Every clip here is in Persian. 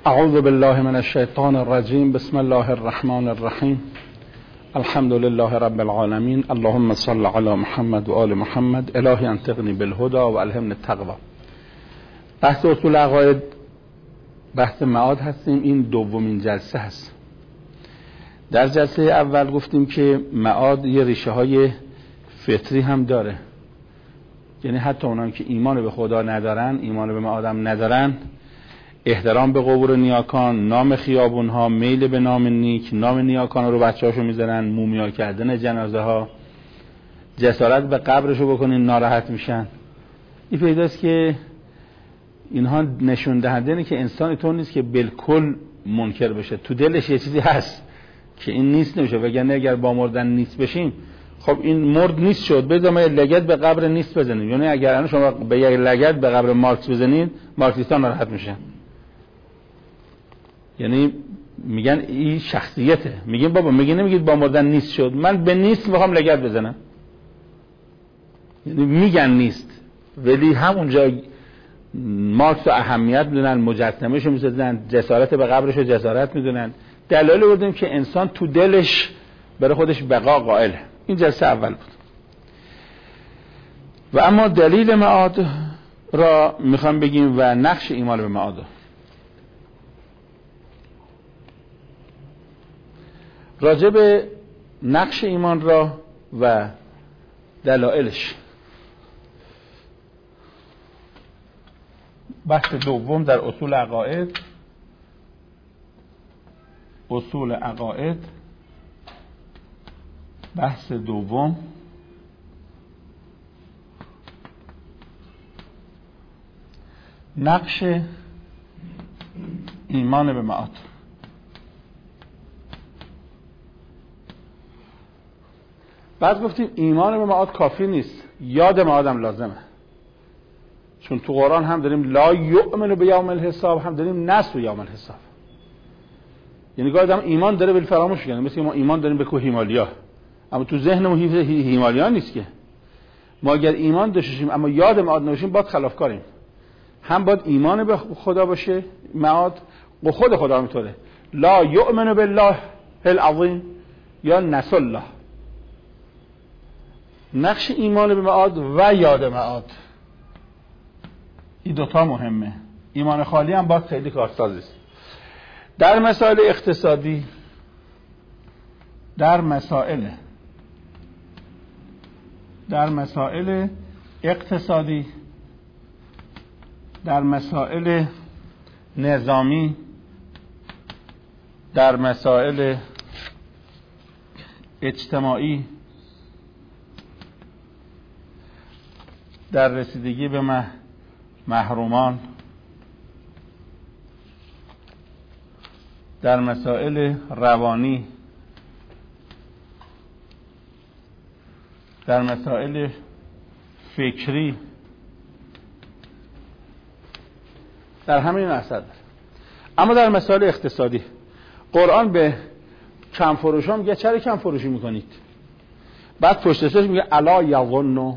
اعوذ بالله من الشیطان الرجیم. بسم الله الرحمن الرحیم. الحمد لله رب العالمین. اللهم صل علی محمد و آل محمد. الهی انطقنی بالهدى و الهمنی التقوی. بحث اصول عقاید، بحث معاد هستیم. این دومین جلسه هست. در جلسه اول گفتیم که معاد یه ریشه های فطری هم داره، یعنی حتی اونایی که ایمان به خدا ندارن، ایمان به معاد هم ندارن، احترام به قبور نیاکان، نام خیابون ها، میل به نام نیک، نام نیاکان رو بچه‌هاشو میذارن، مومیا کردن جنازه ها، جسارت به قبرشو بکنین ناراحت میشن. این پیداست که اینها نشون دهنده اینه که انسان اینطور نیست که بالکل منکر بشه، تو دلش یه چیزی هست که این نیست نمیشه. وگرنه اگر با مردن نیست بشیم، خب این مرد نیست شد، بذار ما لگد به قبر نیست بزنیم. یعنی اگر شما به یک لگد به قبر مارکس بزنید، مارکسیستان ناراحت میشن. یعنی میگن این شخصیته. میگن بابا، نمیگید با مردن نیست شد، من به نیست میخوام لگد بزنم. یعنی میگن نیست، ولی همونجا مارکس رو اهمیت میدونن، مجسمه‌شو میسازن، جسارت به قبرشو جسارت میدونن. دلایل بردیم که انسان تو دلش برای خودش بقا قائله. این جلسه اول بود. و اما دلیل معاد را میخوام بگیم و نقش ایمان به معاد. راجع به نقش ایمان را و دلایلش، بحث دوم در اصول عقاید. اصول عقاید، بحث دوم. نقش ایمان به معاد. بعد گفتیم ایمان به معاد کافی نیست، یاد معاد هم لازمه. چون تو قرآن هم داریم لا یؤمن بیوم الحساب، هم داریم نسوا یوم الحساب. یعنی گاهی آدم ایمان داره ولی فراموش کنه. مثل ما ایمان داریم به کوه هیمالیا، اما تو ذهنمون هیمالیا نیست که. ما اگر ایمان داشتیم اما یاد معاد نباشیم، باید خلافکاریم. هم باید ایمان به خدا باشه معاد، و خود خدا میطوره لا یؤمن بالله العظیم یا نسوا الله. نقش ایمان به معاد و یاد معاد، این دوتا مهمه. ایمان خالی هم باید خیلی کارساز است. در مسائل اقتصادی، در مسائل اقتصادی، در مسائل نظامی، در مسائل اجتماعی، در رسیدگی به محرومان، در مسائل روانی، در مسائل فکری، در همین مسائل. اما در مسائل اقتصادی قرآن به کم فروشان میگه چرا کم فروشی میکنید؟ بعد پشت سرش میگه الا یظن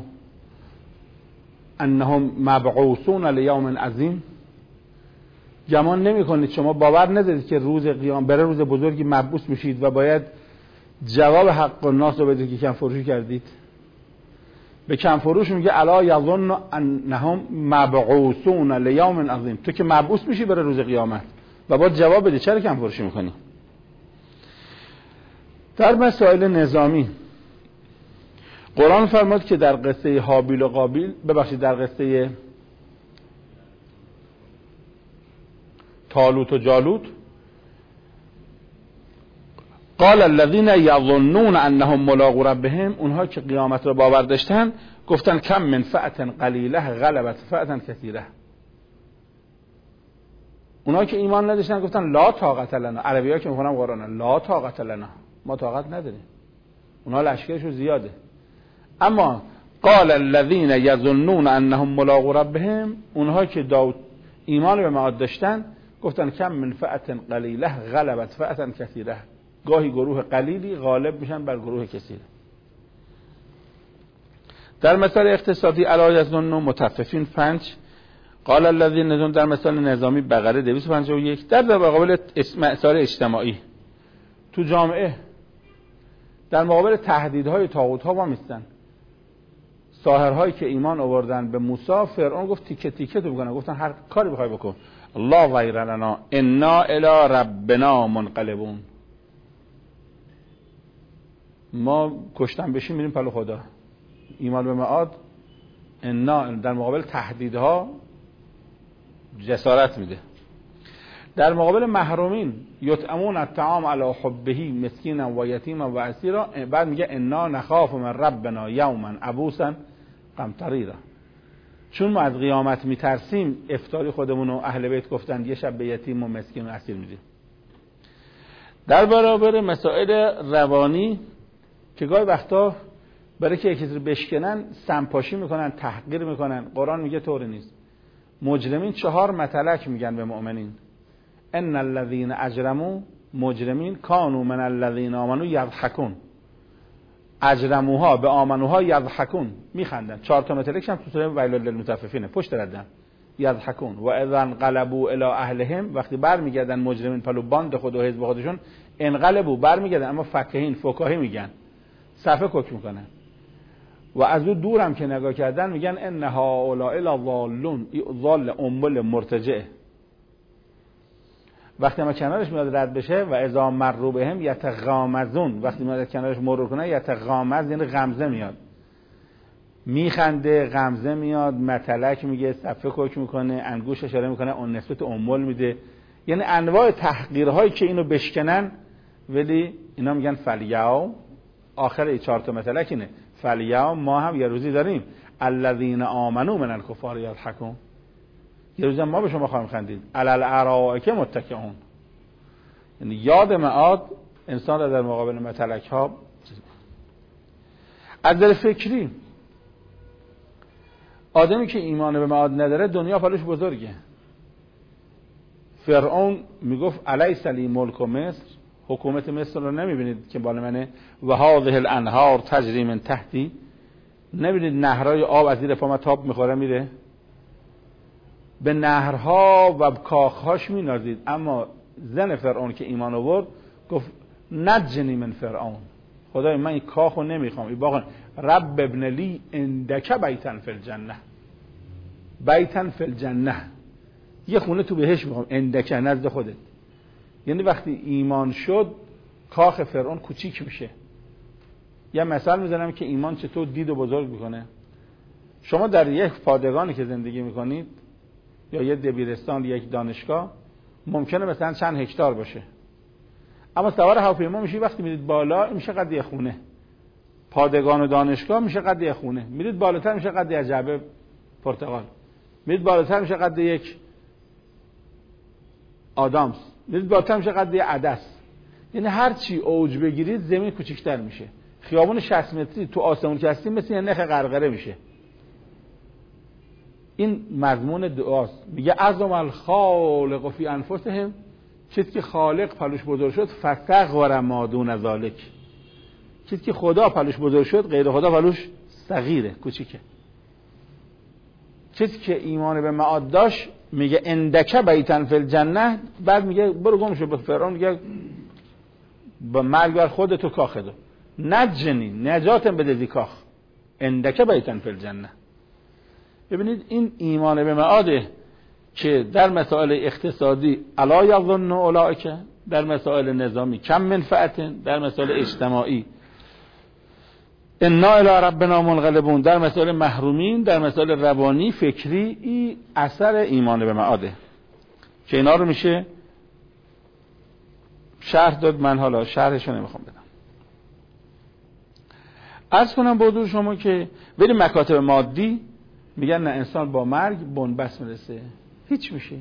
انهم مبعوثون لیوم عظیم. گمان نمی کنید، شما باور ندارید که روز قیامت برای روز بزرگی مبعوث میشید و باید جواب حق الناس رو بدید که کم فروشی کردید؟ به کم فروش میگه الا یظن انهم مبعوثون لیوم عظیم. تو که مبعوث میشی برای روز قیامت و باید جواب بدی چرا کم فروشی میکنی؟ در مسائل نظامی قرآن فرمود که در قصه هابیل و قابیل، در قصه طالوت و جالوت، قال الذين يظنون انهم ملاقو ربهم، اونها که قیامت را باور داشتن گفتن کم من فئة قلیله غلبت فئة کثیره. اونها که ایمان نداشتن گفتن لا طاقت لنا. عربی‌ها که میخونن قرآن لا طاقت لنا، ما طاقت نداریم. اونها لشکرشون زیاده. اما قال الذين يظنون انهم ملاقو ربهم، اونها که ایمان به معاد داشتن گفتن کم من فئة قلیله غلبت فئة کثیره. گاهی گروه قلیلی غالب میشن بر گروه کثیر. در مسائل اقتصادی الا یظن متففین 5 قال الذین در مثال نظامی بقره 251 در مقابل مسائل اجتماعی تو جامعه در مقابل تهدیدهای طاغوت‌ها وا میستن. ساحرهایی که ایمان آوردن به موسی، فرعون گفت تیکه تیکه تو بکنن، گفتن هر کاری بخوای بکن، الله غیر لنا انا الی ربنا منقلبون، ما کشتن بشیم میریم پلو خدا. ایمان به معاد انا در مقابل تهدیدها جسارت میده. در مقابل محرومین یطعمون الطعام علی حبه مسکینا و یتیما و اسیرا، بعد میگه انا نخاف من ربنا یوما عبوسا قمطریرا، چون ما از قیامت میترسیم افطاری خودمون و اهل بیت گفتن یه شب به یتیم و مسکین و اسیر میدیم. در برابر مسائل روانی که گاهی وقتا برای که یکی رو بشکنن سمپاشی میکنن، تحقیر میکنن، قرآن میگه طوری نیست. مجرمین 4 متلک میگن به مؤمنین، ان الذين اجرموا مجرمین کانوا من الذين آمنوا یضحکون، اجرموها به آمنوها یضحکون، میخندن. 4 تا متلک هم تو سوره ویل للمطففین پشت ردن، یضحکون و اذا انقلبوا الی اهلهم، وقتی برمیگردن مجرمین پلو باند خود و حزب خودشون، انقلبوا برمیگردن، اما فکهین فکاهی میگن، صفه کوک میکنن و از اون دور هم که نگاه کردن میگن ان هؤلاء لضالون، ضال امول مرتجع. وقتی ما کنارش میاد رد بشه و اذا مروا بهم یتغامزون، وقتی میاد کنارش مرور کنه یتغامز یعنی غمزه میاد، میخنده، غمزه میاد، متلک میگه، صفه کوک میکنه، انگوش اشاره میکنه، اون نسبت امول میده، یعنی انواع تحقیرهایی که اینو بشکنن. ولی اینا میگن فلیاو، آخر این 4 تا متلک اینه، فلیاو ما هم یه روزی داریم الذین آمنوا من الکفار یضحکون، یه روزی ما به شما خواهیم خندید، علی الارائک متکئون. یعنی یاد معاد انسان را در مقابل متلک ها. از نظر فکری آدمی که ایمان به معاد نداره دنیا پلوش بزرگه. فرعون میگفت الیس لی ملک مصر، حکومت مصر رو نمیبینید که بالا منه، و هذه الانهار تجری من تحتی، نبینید نهرهای آب از زیر پا تاب میخوره میره، به نهرها و کاخهاش مینازید. اما زن فرعون که ایمان آورد گفت نجنی من فرعون، خدای من این کاخو نمیخوام، این باغ رب ابن لی عندک بیتن فی الجنه، بیتن فی الجنه، یه خونه تو بهش میخوام، عندک نزد خودت. یعنی وقتی ایمان شد کاخ فرعون کوچیک میشه. یه مثال میزنم که ایمان چطور دید و بزرگ میکنه. شما در یک پادگانی که زندگی میکنید یا یک دبیرستان، یک دانشگاه، ممکنه مثلا چند هکتار باشه، اما سوار هواپیما میشی وقتی میرید بالا میشه قد یه خونه. پادگان و دانشگاه میشه قد یه خونه، میرید بالاتر میشه قد یه جعبه پرتقال، میرید بالاتر میشه قد یک آدامس، میرید بالاتر میشه قد یه عدس. یعنی هر چی اوج بگیرید زمین کوچیک‌تر میشه. خیابون 60 متری تو آسمون که هستیم مثل یه نخ غرغره میشه. این مضمون دعاست. میگه عظم الخالق فی انفسهم، چیزی که خالق پلوش بزرگ شد، فصغر ما دون ذالک، چیزی که خدا پلوش بزرگ شد غیر خدا پلوش صغیره، کوچیکه. چیزی که ایمان به معاد داشت میگه اندک بیتن فی الجنه، بعد میگه برو گم شو. به فرعون میگه با مرگ بر خودتو کاخ دو، نجنی نجاتم بده زی کاخ، اندک بیتن فی الجنه. ببینید این ایمان به معاده که در مسائل اقتصادی الا یظن اولئک، در مسائل نظامی کم منفعت، در مسائل اجتماعی انا الی ربنا منقلبون، در مسائل محرومین، در مسائل روانی فکری، این اثر ایمان به معاده که اینا رو میشه شرح داد. من حالا شرحشو نمیخوام بدم. عرض کنم با حضور شما که ولی مکاتب مادی میگن نه، انسان با مرگ بنبست میرسه، هیچ میشه.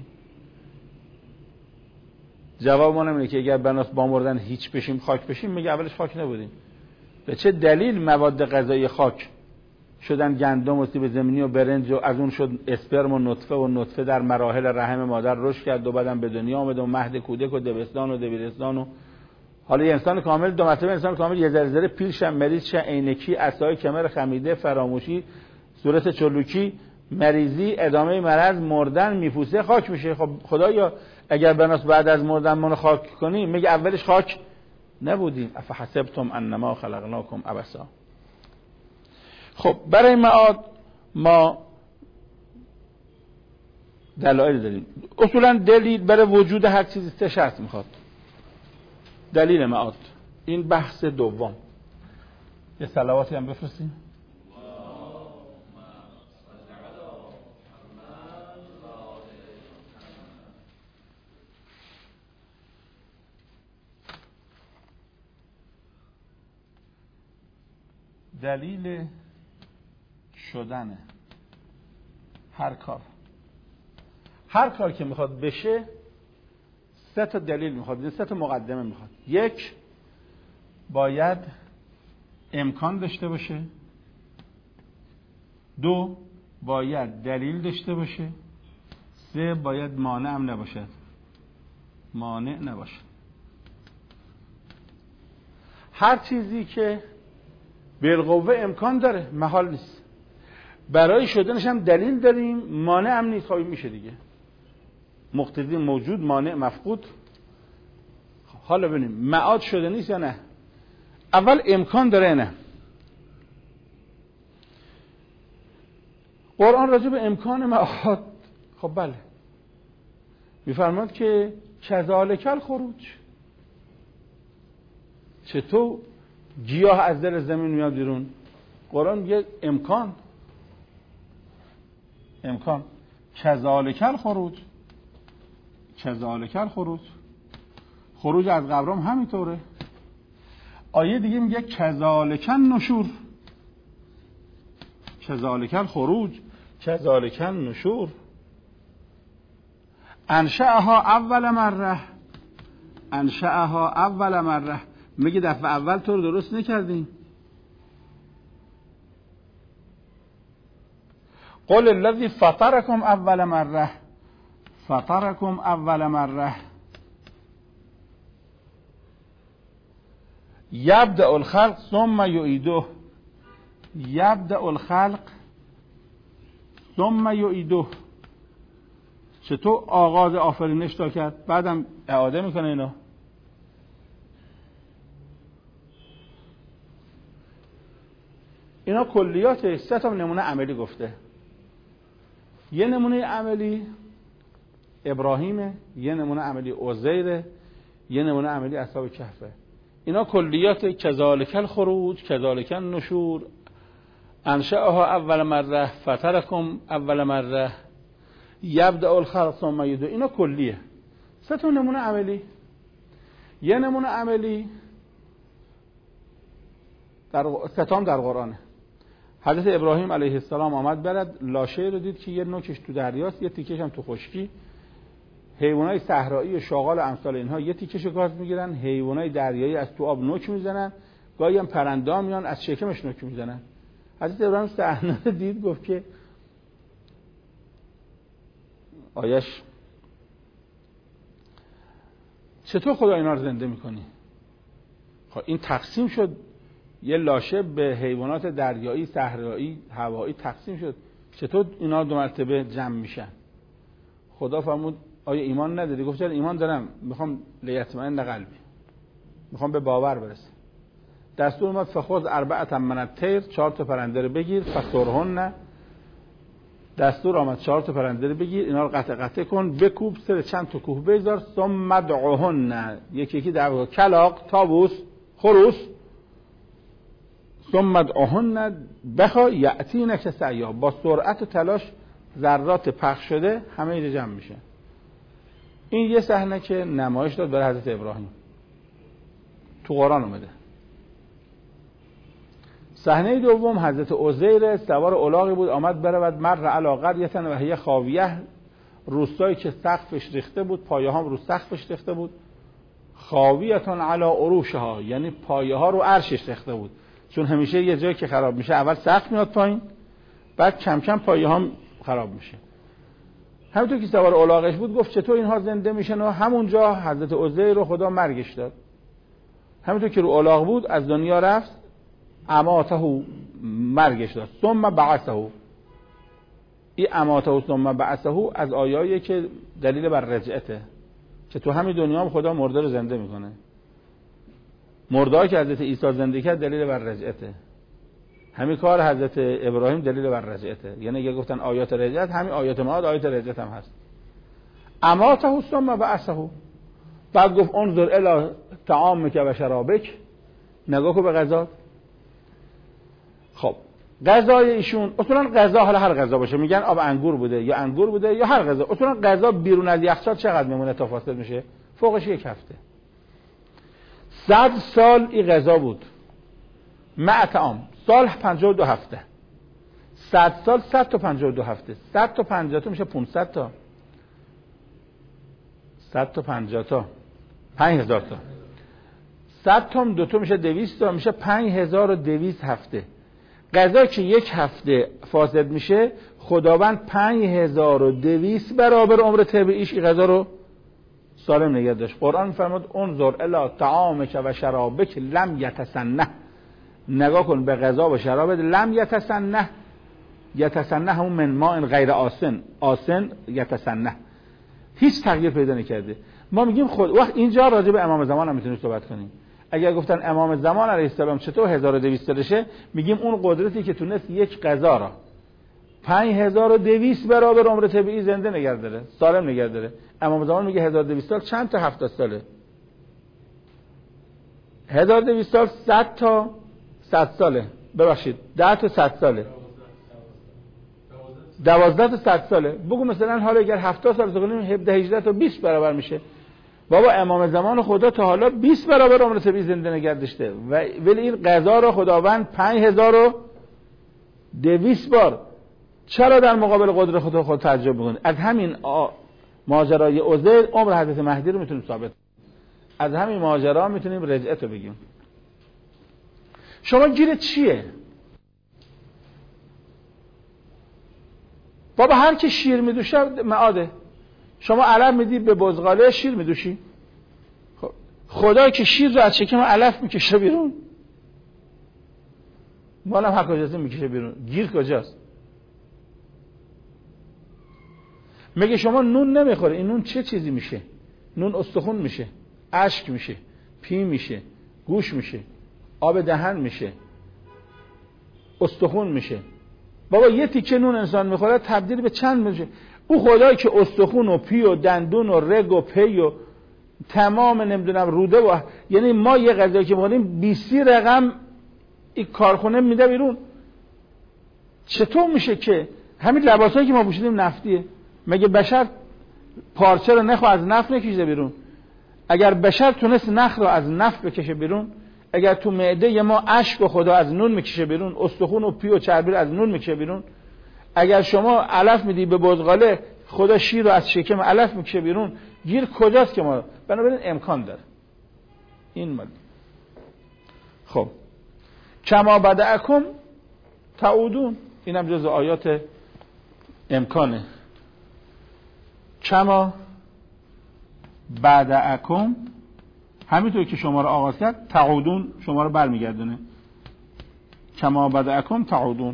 جواب ما نمیده که اگر بناس با مردن هیچ بشیم خاک بشیم، میگه اولش خاک نبودیم. به چه دلیل مواد غذایی خاک شدن گندم و سیب زمینی و برنج و از اون شد اسپرم و نطفه در مراحل رحم مادر رشد کرد و بعدم به دنیا آمد و مهد کودک و دبستان و دبیرستان و حالا یه انسان کامل، دو مرتبه انسان کامل، یه ذره پیر شه، مریض شه، عینکی، عصای کمر خمیده، فراموشی، صورت چلوکی، مریضی، ادامه مرض، مردن، میپوسه، خاک میشه. خب خدایا اگر بناس بعد از مردن منو خاک کنی، میگه اولش خاک نبودیم؟ افحسبتم انما خلقناکم عبثا. خب برای معاد ما دلایل داریم. اصولا دلیل برای وجود هر چیزی 3 شرط میخواد. دلیل معاد. این بحث دوم. یه صلواتی هم بفرستیم. دلیل شدن هر کار که میخواد بشه 3 تا دلیل میخواد، 3 تا مقدمه میخواد. 1 باید امکان داشته باشه، 2 باید دلیل داشته باشه، 3 باید مانع هم نباشد. هر چیزی که بالقوه امکان داره محال نیست. برای شدنش هم دلیل داریم، مانع هم نیست. خب میشه دیگه. مقتضی موجود، مانع مفقود. حالا ببینیم معاد شده نیست یا نه. اول امکان داره نه. قرآن راجع به امکان معاد خب بله میفرماد که کذالک الخروج. چطور گیاه از دل زمین میاد بیرون؟ قرآن میگه امکان کذالک الخروج. خروج از قبرام همینطوره. آیه دیگه میگه کذالک النشور. کذالک الخروج کذالک النشور. انشأها اول مره. میگه دفعه اول تو رو درست نکردیم. قل الذی فطرکم اول مره. یبدأ الخلق ثم یعیده. چطور آغاز آفرینش تا کرد بعدم اعاده میکنه اینا. کلیات 3 تا نمونه عملی گفته. یه نمونه عملی ابراهیمه، یه نمونه عملی عزیره، یه نمونه عملی اصحاب کهفه. اینا کلیات کذالک الخروج کذالک النشور، انشأها اول مره، فطرکم اول مره، یبدأ الخلق ثم یعیده. اینا کلیه. 3 تا نمونه عملی. یه نمونه عملی در 3 تام در قرآنه. حضرت ابراهیم علیه السلام آمد برد، لاشه رو دید که یه نوکش تو دریاست، یه تیکش هم تو خشکی. حیوانای صحرایی و شاغال امثال اینها یه تیکش گاز میگیرن، حیوانای دریایی از تو آب نوک میزنن، گاهی هم پرنده میان از شکمش نوک میزنن. حضرت ابراهیم صحنه رو دید، گفت که آیش چطور خدا اینا رو زنده میکنی؟ خب این تقسیم شد، یه لاشه به حیوانات دریایی، صحرایی، هوایی تقسیم شد. چطور اینا 2 مرتبه جمع میشن؟ خدا فرمود آیا ایمان نداری؟ گفت ایمان دارم، میخوام لیطمئن قلبی، میخوام به باور برسم. دستور اومد فخذ 4 من الطیر، 4 تا پرنده رو بگیر، فصرهن. دستور آمد 4 تا پرنده رو بگیر، اینا رو قطع کن، بکوب، سر چند تا کوه بذار، ثم ادعوهن، یکی دعوا، کلاغ، طاووس، خروس، ثم ادعوهن بخوا یأتینک سعیا. با سرعت و تلاش ذرات پخش شده همه اینا جمع میشه. این یه صحنه که نمایش داد برای حضرت ابراهیم، تو قرآن اومده. صحنه دوم حضرت عزیر سوار الاغی بود، آمد برود مر علی قریة و هی خاویه، روستایی که سقفش ریخته بود، پایه ها رو سقفش ریخته بود. خاویه علی عروشها، یعنی پایه ها رو عرشش ریخته بود. چون همیشه یه جایی که خراب میشه اول سقف میاد پایین، بعد کم کم پایه ها خراب میشه. همونطور که سوار الاغش بود گفت چطور اینها زنده میشن؟ و همونجا حضرت عزیر رو خدا مرگش داد. همونطور که رو الاغ بود از دنیا رفت، اماته مرگش داد، ثم بعثه. این اماته ثم بعثه از آیایی که دلیل بر رجعته، که تو همین دنیا هم خدا مرده رو زنده میکنه. مرده که حضرت عیسی زنده کرد دلیل بر رجعته. همین کار حضرت ابراهیم دلیل بر رجعته. یعنی اگه گفتن آیات رجعت، همین آیات معاد آیات رجعت هم هست. اماته ثم بعثه. بعد گفت انظر الی طعامک و شرابک، نگاه کن به غذا. خب غذای ایشون اصولا غذا، حالا هر غذا باشه، میگن آب انگور بوده یا انگور بوده یا هر غذا، اصولا غذا بیرون از یخچال چقدر میمونه تا فاسد میشه؟ فوقش یک هفته. 100 سال این غذا بود مع طعام، سال 52 هفته، 100 سال 100 تا 52 هفته، 100 تا 50 تا میشه 500 تا، 100 تا 50 تا 5000 تا، 100 تا 2 تا میشه 200 تا، میشه 5200 هفته. غذا که یک هفته فاسد میشه، خداوند 5200 برابر عمر طبیعیش این غذا رو سالم نگه داشت. قرآن میفرماد انظر الی طعامک و شرابک لم یتسنه، نگاه کن به غذا و شرابت لم یتسنه. یتسنه همون من ماء غیر آسن، آسن یتسنه، هیچ تغییر پیدا نکرده. ما میگیم خود وقت اینجا راجع به امام زمان هم میتونیم صحبت کنیم. اگر گفتن امام زمان علیه السلام چطور 1200 سالشه، میگیم اون قدرتی که تونست یک غذا را 5200 برابر عمر طبیعی زنده نگه داره، سالم نگه داره. امام زمان میگه 1200 سال چند تا 70 ساله؟ 1200 سال 100 تا 100 ساله، ببخشید 10 تا 100 ساله، 12 تا 100 ساله. بگو مثلا حالا اگر 70 سال بکنیم 17 18 تا 20 برابر میشه. بابا امام زمان خدا تا حالا 20 برابر عمر طبیعی زنده نگه داشته، ولی این غذا رو خداوند 5200 بار. چرا در مقابل قدرت خود تعجب میکنه؟ از همین ماجرای عزیر عمر حضرت مهدی رو میتونیم ثابت، از همین ماجرا میتونیم رجعت رو بگیم. شما گیرت چیه؟ بابا هر کی شیر میدوشه معاده. شما علف میدی به بزغاله، شیر میدوشی. خب خدا که شیر رو از شکم علف میکشه بیرون، مالم حق اجازه میکشه بیرون، گیر کجاست؟ میگه شما نون نمیخوره، این نون چه چیزی میشه؟ نون استخون میشه، اشک میشه، پی میشه، گوش میشه، آب دهن میشه، استخون میشه. بابا یه تیکه نون انسان میخوره تبدیل به چند میشه. او خدایی که استخون و پی و دندون و رگ و پی و تمام نمیدونم روده و یعنی ما یه غذایی که میخوریم 20 رقم این کارخونه میده بیرون. چطور میشه که همین لباسایی که ما پوشیدیم نفتیه؟ مگه بشر پارچه رو نخو از نفت نکشه بیرون؟ اگر بشر تونست نخ رو از نفت بکشه بیرون، اگر تو معده ما اشک و خدا از نون میکشه بیرون، استخون و پی و چربی از نون میکشه بیرون، اگر شما علف میدی به بزغاله، خدا شیر رو از شکم علف میکشه بیرون، گیر کجاست که ما؟ بنابراین امکان داره این مال. خب کما بدأکم تعودون، اینم جز آیات امکانه. کما بدأکم، همینطور که شما رو آغاز کرد، تعودون شما رو برمیگردونه. کما بدأکم تعودون.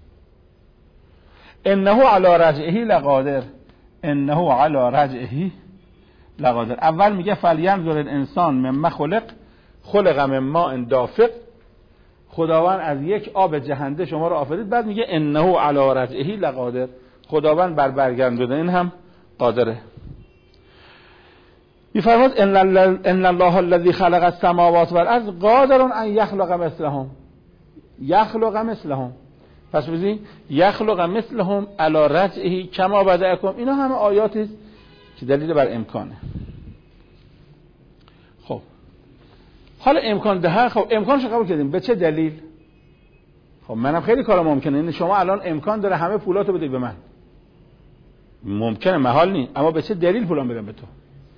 انه علی رجعه لقادر، انه علی رجعه لقادر. اول میگه فلینظر الانسان مما خلق، خلق من ماء دافق، خداوند از یک آب جهنده شما رو آفرید. بعد میگه انه علی رجعه لقادر، خداوند بر برگردوندن این هم قادره. میفرماد ان الله الذي خلق السماوات والارض قادر ان يخلق مثلهم، یخلق مثلهم. پس بزنید یخلق مثلهم علی رجعه کما بدأکم. اینا همه آیاتی است که دلیل بر امکانه. خب حالا امکان ده، خب امکانش قبول کردیم، به چه دلیل؟ خب منم خیلی کارا ممکنه. این شما الان امکان داره همه پولاتو بدید به من، ممکنه، محال نیست، اما به چه دلیل پولام بدم به تو؟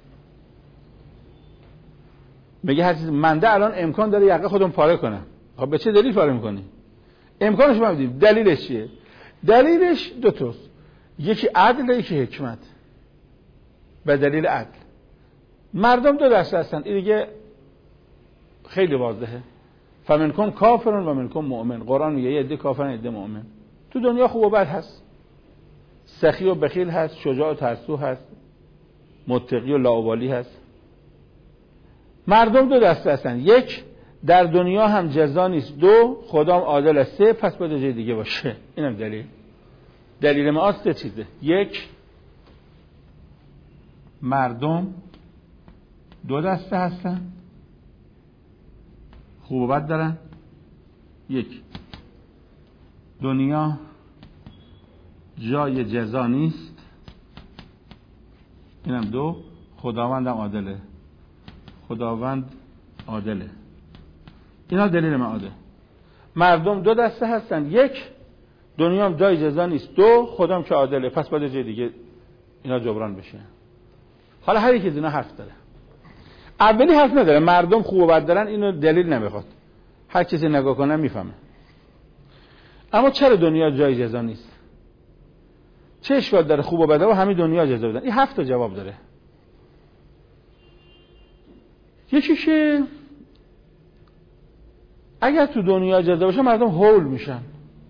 میگه هر چیز منده الان امکان داره یقه خودم پاره کنم. خب به چه دلیل پاره میکنی؟ امکانش ما میدیم. دلیلش چیه؟ دلیلش دو تاست، یکی عدل، یکی حکمت. به دلیل عدل مردم دو دسته هستن، این دیگه خیلی واضحه. فمنکم کافرون و منکم مؤمن. قرآن میگه یه عده کافرن، یه عده مؤمن. تو دنیا خوب و بد هست. سخی و بخیل هست، شجاع و ترسو هست، متقی و لاابالی هست. مردم دو دسته هستن. یک، در دنیا هم جزا نیست. دو، خدا هم عادل است. سه، پس باید جای دیگه باشه. اینم دلیل ما سه چیزه. یک، مردم دو دسته هستن، خوب و بد دارن. یک، دنیا جای جزا نیست. اینم دو، خداوند هم عادله. خداوند عادله. اینا دلیل معاده. مردم دو دسته هستن. یک، دنیا هم جای جزا نیست. دو، خدا هم که عادله، پس باید جای دیگه اینا جبران بشه. حالا هر یکی از اینا حرف داره. اولی حرف نداره، مردم خوب و بد دارن، اینو دلیل نمیخواد، هر کسی نگاه کنه میفهمه. اما چرا دنیا جای جزا نیست؟ چه اشکال داره خوب و بد و همین دنیا جزا بدن؟ این 7 تا جواب داره. یکی که اگر تو دنیا جزا باشه مردم هول میشن،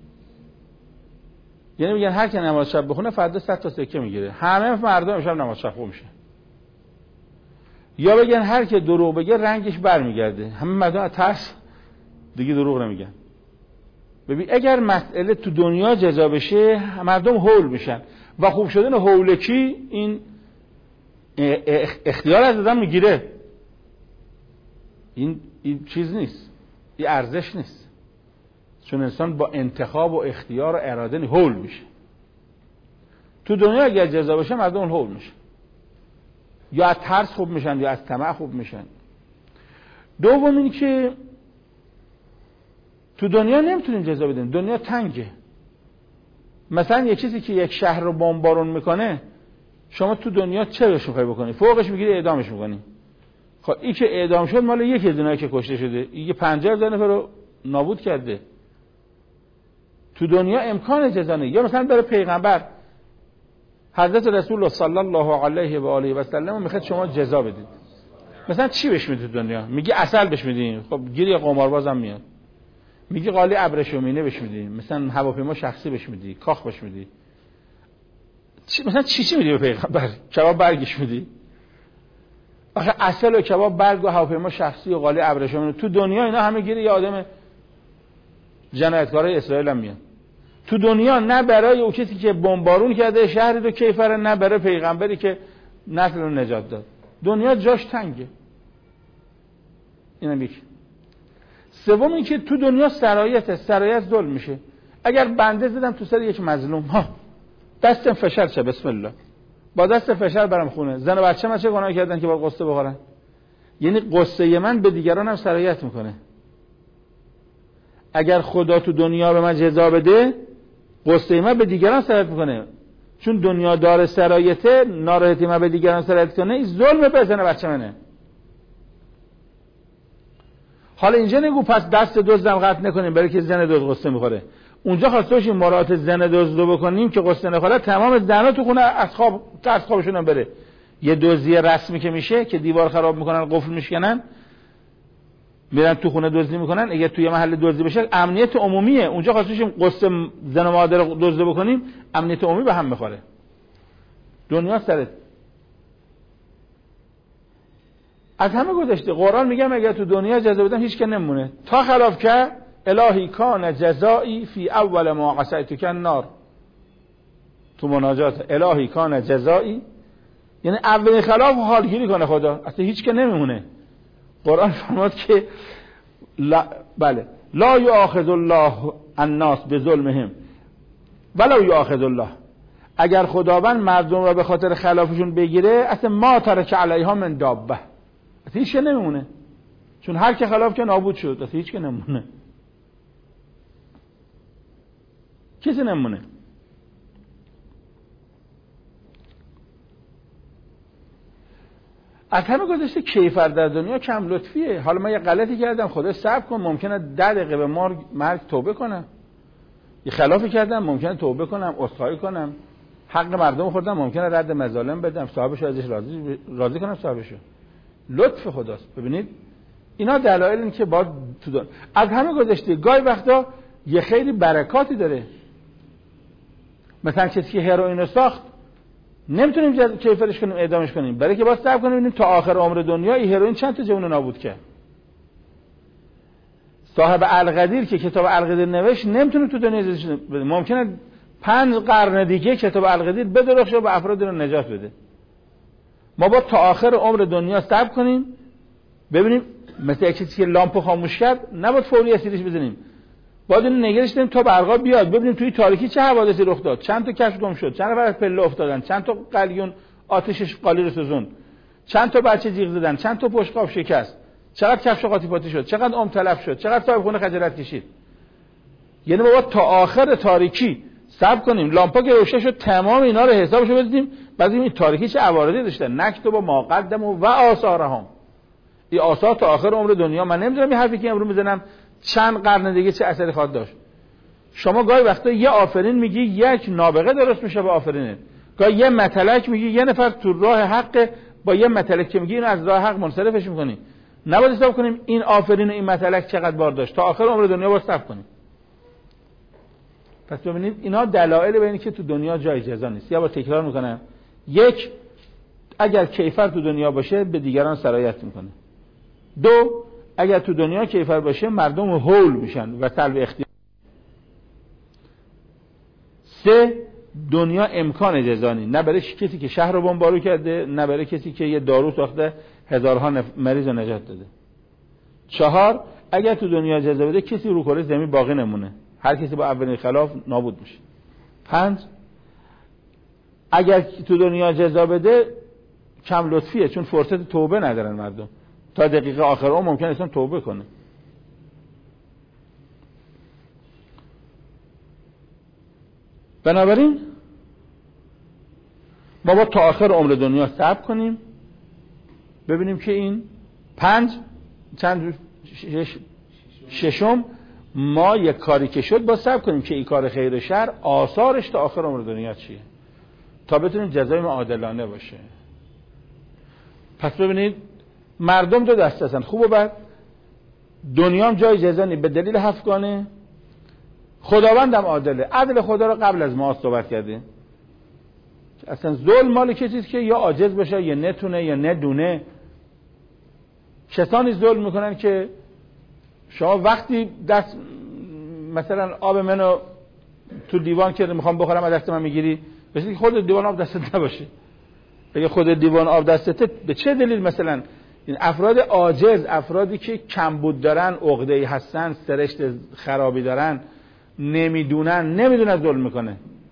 یعنی میگن هر کی نماز شب بخونه فردا 100 تا سکه میگیره، همه مردم امشب نماز شب خوب میشه. یا بگن هر کی دروغ بگه رنگش برمیگرده، همه مردم از ترس دیگه دروغ نمیگن. ببین اگر مسئله تو دنیا جزا بشه مردم هول میشن و خوب شدن هولکی این اختیار از آدم میگیره. این چیز نیست، این ارزش نیست، چون انسان با انتخاب و اختیار و اراده هول میشه. تو دنیا اگر جزا بشه مردم هول میشن، یا از ترس خوب میشن یا از طمع خوب میشن. دوم این که تو دنیا نمیتونیم جزا بدیم، دنیا تنگه. مثلا یه چیزی که یک شهر رو بمبارون میکنه، شما تو دنیا چه بهش میخوای بکنی؟ فوقش میگیری اعدامش میکنی. خب این که اعدام شد مال یکی از اونایی که کشته شده، این 50,000 نفر رو نابود کرده. تو دنیا امکان جزا نیست. یا مثلا برای پیغمبر حضرت رسول الله صلی الله علیه و آله و سلم میخواد شما جزا بدید، مثلا چی بهش میدید؟ تو دنیا میگی عسل بهش میدین، خب گیر یا قماربازم میاد. میگی قالی ابریشمینه بهش میدی، مثلا هواپیما شخصی بهش میدی، کاخ بهش میدی. مثلا چی میدی به پیغمبر؟ کباب برگش میدی؟ آخه عسل و کباب برگ و هواپیما شخصی و قالی ابریشمینه تو دنیا اینا همه گیر یه آدم جنایتکارای اسرائیل هم میاد. تو دنیا نه برای اون کسی که بمبارون کرده شهری رو کیفره، نه برای پیغمبری که نسل رو نجات داد. دنیا جاش تنگه. اینم یک. سوم این که تو دنیا سرایت ظلم میشه. اگر بنده زدم تو سر یک مظلوم، ها دستم فشار شه، بسم الله، با دست فشار برم خونه، زن و بچه من چه گناهی کردن که باید قصه بخورن؟ یعنی قصه من به دیگران هم سرایت میکنه. اگر خدا تو دنیا به من جزا بده، قصه من به دیگران سرایت میکنه، چون دنیا داره سرایته، ناراحتی من به دیگران سرایت کنه، این ظلم به زن و بچه منه. حالا اینجا نگو پس دست دزدم قطع نکنیم برای که زن دزد قصه میخوره. اونجا خواسته باشیم مراعات زن دزد رو بکنیم که قصه نخوره، تمام زنا تو خونه از خوابشون هم بره. یه دزدی رسمی که میشه که دیوار خراب میکنن، قفل میشکنن، میرن تو خونه دزدی میکنن. اگه توی محل دزدی بشه امنیت عمومیه. اونجا خواسته باشیم قصه زن و مادر دزد بکنیم، امنیت عمومی به هم میخوره. دنیا سرت از همه گذشته. قرآن میگم اگر تو دنیا جزا بدن هیچ که نمونه. تا خلاف که الهی کان جزایی فی اول ما عصیتک النار. تو مناجات الهی کان جزایی یعنی اولین خلاف حالگیری کنه خدا، اصلا هیچ که نمیمونه. قرآن فرمود که لا یؤاخذ الله الناس بظلمهم ولو یؤاخذ الله. اگر خداوند مردم را به خاطر خلافشون بگیره، اصلا ما ترک علیها من دابه، اصلا هیچ که نمیمونه، چون هر که خلاف که نابود شد، اصلا هیچ که نمیمونه، کسی نمیمونه. از همه گذشته کیفر در دنیا کم لطفیه. حالا من یه غلطی کردم، خدا صبر کن، ممکنه 10 دقیقه به مرگ توبه کنم. یه خلافی کردم، ممکنه توبه کنم، عذرخواهی کنم، حق مردم خوردم، ممکنه رد مظالم بدم، صاحبش ازش راضی کنم صاحبشو. لطف خداست. ببینید اینا دلایل این که باید تو دنیا. از همه گذشته گاهی وقتا یه خیلی برکاتی داره. مثلا کسی که هروئین رو ساخت نمیتونیم کیفرش کنیم اعدامش کنیم، برای که باید صبر کنیم ببینیم تا آخر عمر دنیا این هروئین چند تا جوون نابود کرد. صاحب القدیر که کتاب القدیر نوشت نمیتونه تو دنیا زندگی بده، ممکنه 5 قرن دیگه کتاب القدیر بدرخشه و افراد رو نجات بده. ما با تا آخر عمر دنیا صبر کنیم ببینیم، مثل کسی که لامپو خاموش کرد نباید فوری اسیرش بزنیم، باید اینو نگرش داریم تا برقا بیاد ببینیم توی تاریکی چه حوادثی رخ داد، چند تا کشف گم شد، چند نفر از پله افتادن، چند تا قلیون آتشش قالی رو سوزون، چند تا بچه جیغ زدن، چند تا پشتقاب شکست، چقدر کفش قاطی پاتی شد، چقدر عمر تلف شد، چقدر صاحب خونه خجالت کشید. یعنی ما باید تا آخر تاریکی صبر کنیم، لامپا که روشن شد تمام اینا رو حسابشو بدیم، بعد این تاریکی چه عوارضی داشته، نکتب و ما قدم و آثارهم. این آثار تا آخر عمر دنیا، من نمیدونم این حرفی که امروز میزنم چند قرن دیگه چه اثری خواهد داشت. شما گاهی وقتا یه آفرین میگی یک نابغه درست میشه با آفرینه، گاهی یه متلک میگی یه نفر تو راه حق با یه متلک که میگی اینو از راه حق منصرفش میکنی. نباید حساب کنیم این آفرین و این متلک چقدر بار داشت، تا آخر عمر دنیا باید صبر کنیم. پس ببینید اینا دلایل به اینه که تو دنیا جای جزا نیست. یا با تکرار میکنم، یک، اگر کیفر تو دنیا باشه به دیگران سرایت میکنه. دو، اگر تو دنیا کیفر باشه مردم هول میشن و سلب اختیار. سه، دنیا امکان جزا نیست، نه برای کسی که شهر رو بمبارو کرده، نه برای کسی که یه دارو ساخته هزارها مریض رو نجات داده. چهار، اگر تو دنیا جزا بده کسی رو کره زمین باقی نمونه، هر کسی با اولین خلاف نابود میشه. پنج، اگر تو دنیا جزا بده کم لطفیه، چون فرصت توبه ندارن مردم، تا دقیقه آخر اون ممکن است توبه کنه. بنابراین ما با تا آخر عمر دنیا صبر کنیم ببینیم که این ششم ما یک کاری که شد با صبر کنیم که این کار خیر و شر آثارش تا آخر عمر دنیا چیه، تا بتونیم جزای ما عادلانه باشه. پس ببینید مردم دو دسته هستن، خوب و بد. دنیا هم جای جزا نیست به دلیل هفتگانه، خداوند هم عادله، عدل خدا رو قبل از ما صحبت کردیم. اصلا ظلم مال کسی که یا عاجز باشه یا نتونه یا ندونه. کسانی ظلم میکنن که شما وقتی دست مثلا آب منو تو لیوان که میخوام بخورم از دست من میگیری، بسی که خود لیوان آب دستت نباشه. بگه خود لیوان آب دستته، به چه دلیل؟ مثلا این افراد عاجز، افرادی که کمبود دارن، عقده‌ای هستن، سرشت خرابی دارن، نمیدونن ظلم میکنه،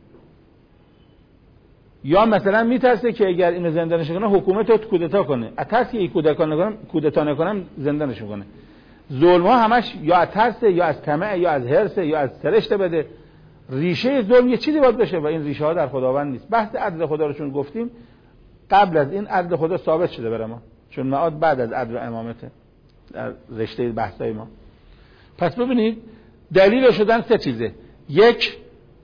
یا مثلا میترسه که اگر اینو زندانش کنه حکومت رو کودتا کنه، اترس که این کودتا نکنم زندانش میکنه. ظلم ها همش یا از ترس یا از طمع یا از حرص یا از سرشت بده. ریشه ظلم یه چیزی باید بشه و این ریشه ها در خداوند نیست. بحث عدل خدا رو چون گفتیم، قبل از این عدل خدا ثابت شده برای ما، چون معاد بعد از عدل و امامته در رشته بحثای ما. پس ببینید دلیل شدن سه چیزه. یک،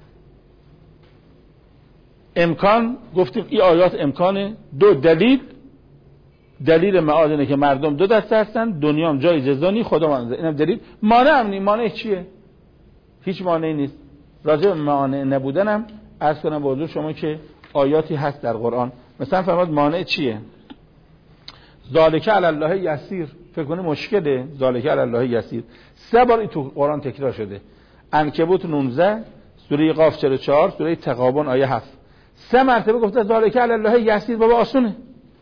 امکان، گفتیم این آیات امکانه. دو، دلیل معاد اینه که مردم دو دسته هستن، دنیا هم جای جزا نیست، خدا منزه. اینم دلیل. مانع هم نیست. مانع چیه؟ هیچ مانعی نیست. راجع به مانع نبودنم عرض کنم به حضور شما که آیاتی هست در قرآن. مثلا فرمود مانع چیه؟ ذالک علی الله یسیر. فکر کنید مشکله؟ ذالک علی الله یسیر 3 بار این تو قرآن تکرار شده. عنکبوت 19، سوره قاف 44، سوره تغابن آیه 7. 3 مرتبه گفته ذالک علی الله یسیر. بابا آسونه.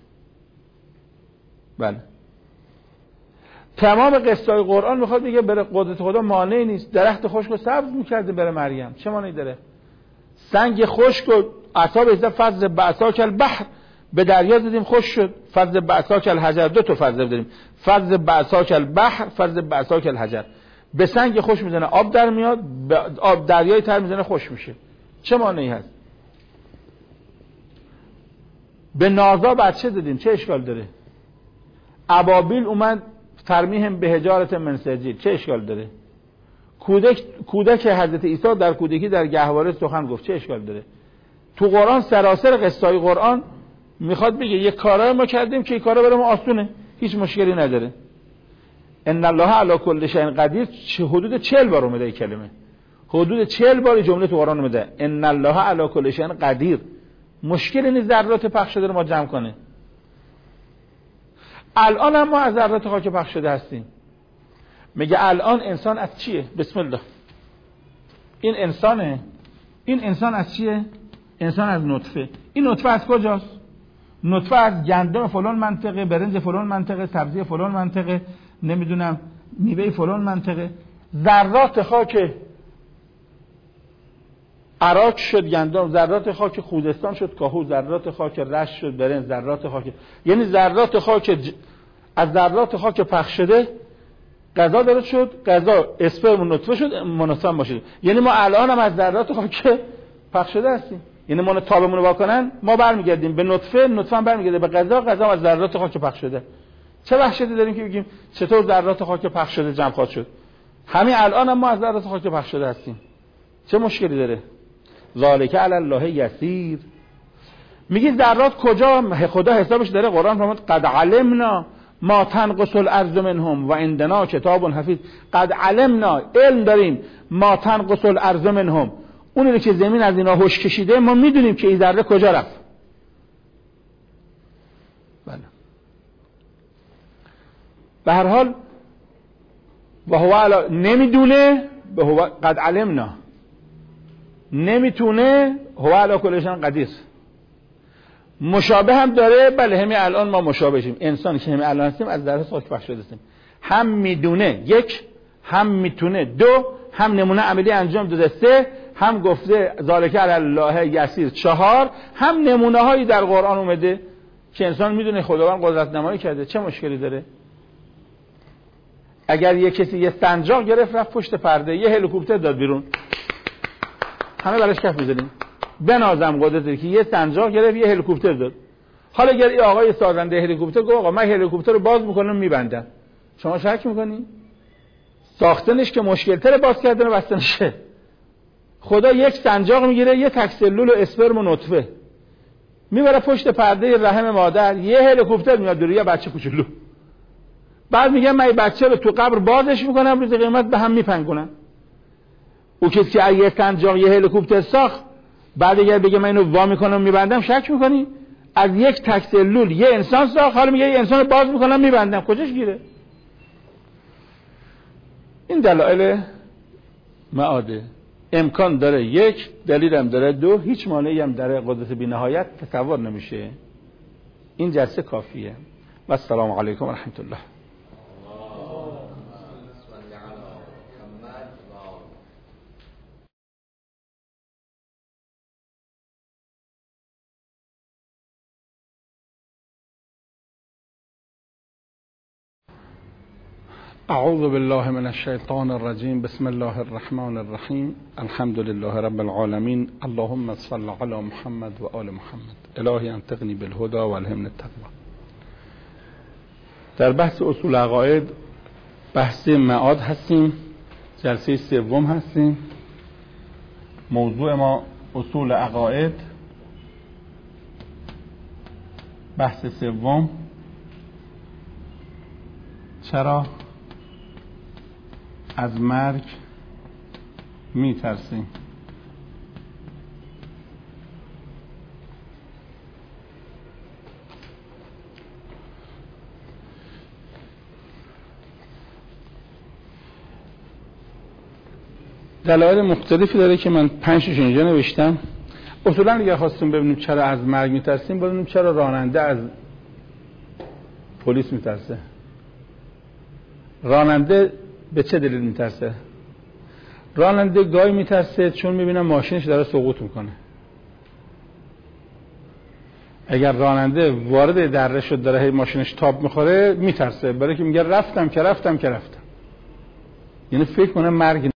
بله. تمام قصه‌های قرآن میخواد بگه بره قدرت خدا مانعی نیست. درخت خشک رو سبز میکرده بره مریم، چه مانعی داره؟ سنگ خشک و عصا به فضل بعثاک البحر، به دریا دادیم خوش شد. فضل بعثاک الحجر، 2 تا فضل داریم، فضل بعثاک البحر، فضل بعثاک الحجر. به سنگ خوش میزنه آب در میاد، به آب دریای تر میزنه خوش میشه. چه مانعی هست؟ به نازا بچه دادیم، چه اشکال داره؟ ابابیل اومد ترمیهم به حجارت من سجیل، چه اشکال داره؟ کودک حضرت عیسی در کودکی در گهواره سخن گفت، چه اشکال داره؟ تو قرآن سراسر قصه‌های قرآن میخواد بگه یک کارا ما کردیم که این کارا برای ما آسونه، هیچ مشکلی نداره. ان الله علی کل شیء قدیر حدود 40 بار اومده این کلمه. حدود 40 بار جمله تو قرآن اومده ان الله علی کل شیء قدیر. مشکلی نیست ذرات پخش شده رو ما جمع کنه. الان هم ما از ذرات خاک پخش شده هستیم. میگه الان انسان از چیه؟ بسم الله. این انسانه. این انسان از چیه؟ انسان از نطفه. این نطفه از کجاست؟ نطفه از گندم فلان منطقه، برنج فلان منطقه، سبزی فلان منطقه، نمیدونم میوه فلان منطقه. ذرات خاک عراق شد گندم، ذرات خاک خوزستان شد کاهو، ذرات خاک رشت شد برنج، ذرات خاک، یعنی ذرات خاک از ذرات خاک پخش شده غذا درست شد، غذا اسپرم نطفه شد مناسب باشه. یعنی ما الان هم از ذرات خاک پخش شده هستیم. یعنی ما تابمون رو واکنن ما برمیگردیم به نطفه، نطفه هم برمیگرده به غذا، غذا از ذرات خاک پخش شده. چه وحشتی داریم که بگیم چطور ذرات خاک پخش شده جمع خواهد شد. همین الان هم ما از ذرات خاک پخش شده هستیم. چه مشکلی داره؟ ذالک علی الله یسیر. میگی ذرات کجا؟ خدا حسابش داره. قرآن فرمود قد علمنا ما تنقص الارض منهم و عندنا کتاب حفیظ. قد علمنا، علم داریم، ما تنقص الارض منهم، اونی که زمین از اینا هوش کشیده ما میدونیم که این ذره کجا رفت. بله. به هر حال و هو نمیدونه، به هو قد علمنا، نمیتونه، هو علی کل شیء قدیر. مشابه هم داره. بله همین الان ما مشابه شیم. انسانی که همین الان هستیم از ذره خاک پخش شده هستیم. هم میدونه یک، هم میتونه دو، هم نمونه عملی انجام داده سه، هم گفته ذالک علی الله یسیر چهار، هم نمونه هایی در قرآن اومده که انسان میدونه خداوند قدرت نمایی کرده. چه مشکلی داره؟ اگر یه کسی یه سنجاق گرفت رفت پشت پرده، یه هلیکوپتر داد بیرون، همه براش کف می‌زنیم. بنازم قدرتی که یه سنجاق گرفت یه هلیکوپتر داد. حالا اگر این آقای سازنده هلیکوپتر گفت آقا من هلیکوپتر رو باز می‌کنم میبندم، شما شک می‌کنی؟ ساختنش که مشکل‌تره، باز کردن و بستنشه. خدا یک سنجاق میگیره، یه تک سلول و اسپرم و نطفه میبره پشت پرده رحم مادر، یه هلیکوپتر میاد روی یه بچه کوچولو. بعد میگه من این بچه رو تو قبر بازش میکنم، روز قیامت به هم میپنگونم. او کسی که یه سنجاق یه هلیکوپتر ساخت، بعد اگر بگه من اینو وا میکنم میبندم، شک میکنی؟ از یک تک سلول یه انسان ساخت، حالا میگه یه انسان رو باز میکنم میبندم، کجاش گیره؟ این دلایل معاده. امکان داره یک، دلیل هم داره دو، هیچ مانعی هم داره قدرت بی نهایت تصور نمیشه. این جلسه کافیه. و السلام علیکم و رحمت الله. اعوذ بالله من الشیطان الرجیم. بسم الله الرحمن الرحیم. الحمد لله رب العالمین. اللهم صل علی محمد و آل محمد. الهی انطقنی بالهدى و الهمنی التقوی. در بحث اصول عقاید بحث معاد هستیم، جلسه سوم هستیم. موضوع ما اصول عقاید، بحث سوم. چرا از مرگ میترسیم؟ دلایل مختلفی داره که من 5 تاشون اینجا نوشتم. اصولا اگر خواستیم ببینیم چرا از مرگ میترسیم، ببینیم چرا راننده از پلیس میترسه. راننده به چه دلیل میترسه؟ راننده گاهی میترسه چون میبینه ماشینش داره سقوط میکنه. اگر راننده وارد دره شد داره ماشینش تاب میخوره میترسه، برای که میگه رفتم که رفتم که رفتم، یعنی فکر کنه مرگ